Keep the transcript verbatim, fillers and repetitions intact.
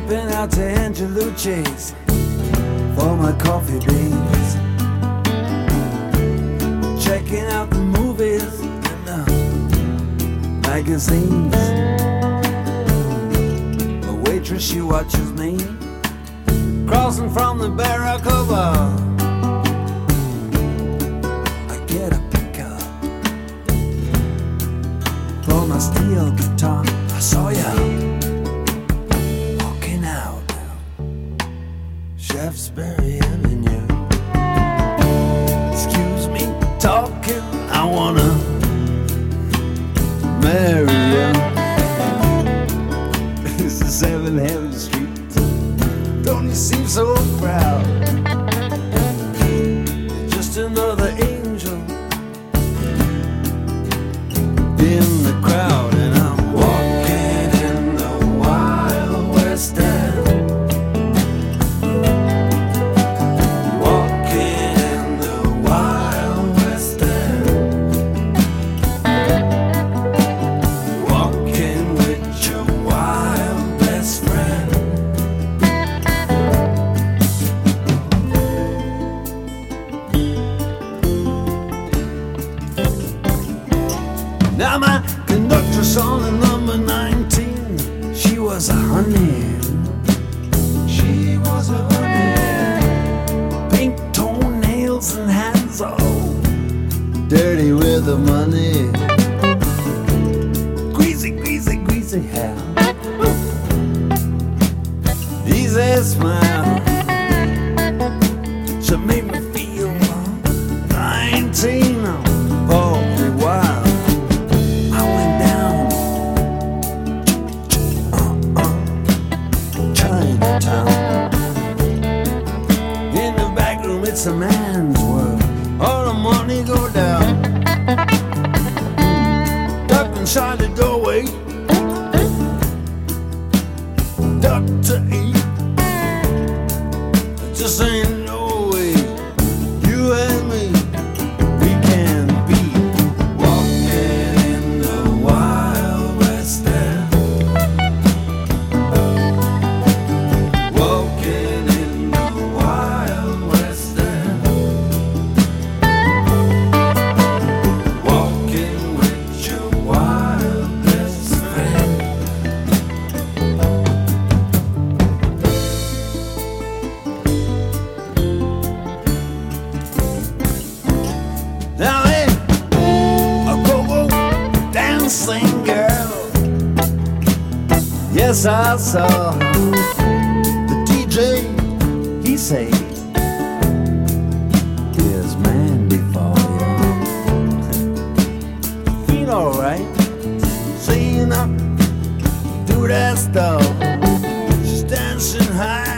Dipping out to Angelucci's for my coffee beans. Checking out the movies and the magazines. The waitress, she watches me crossing from the Barracuda. I get a pickup for my steel guitar. I saw ya Shaftesbury Avenue. Excuse me talking, I wanna marry you. This is Seventh Heaven Street. Don't you seem so proud? You're just another angel in the crowd, and I'm walking in the Wild West End. Now my conductress on the number nineteen, she was a honey. She was a honey. Pink toenails and hands all dirty with the money. Greasy, greasy, greasy hair. Easy smile. She made me feel nineteen. Oh, wild. In the back room, it's a man's world. All the money go down. Duck inside the doorway. Duck to eat. It just ain't no way. You and me, we can be walking in the Wild West End. Now hey, a go-go dancing girl. Yes, I saw the D J. He said, "Here's Mandy for you." Feel alright, seeing up, do that stuff. She's dancing high.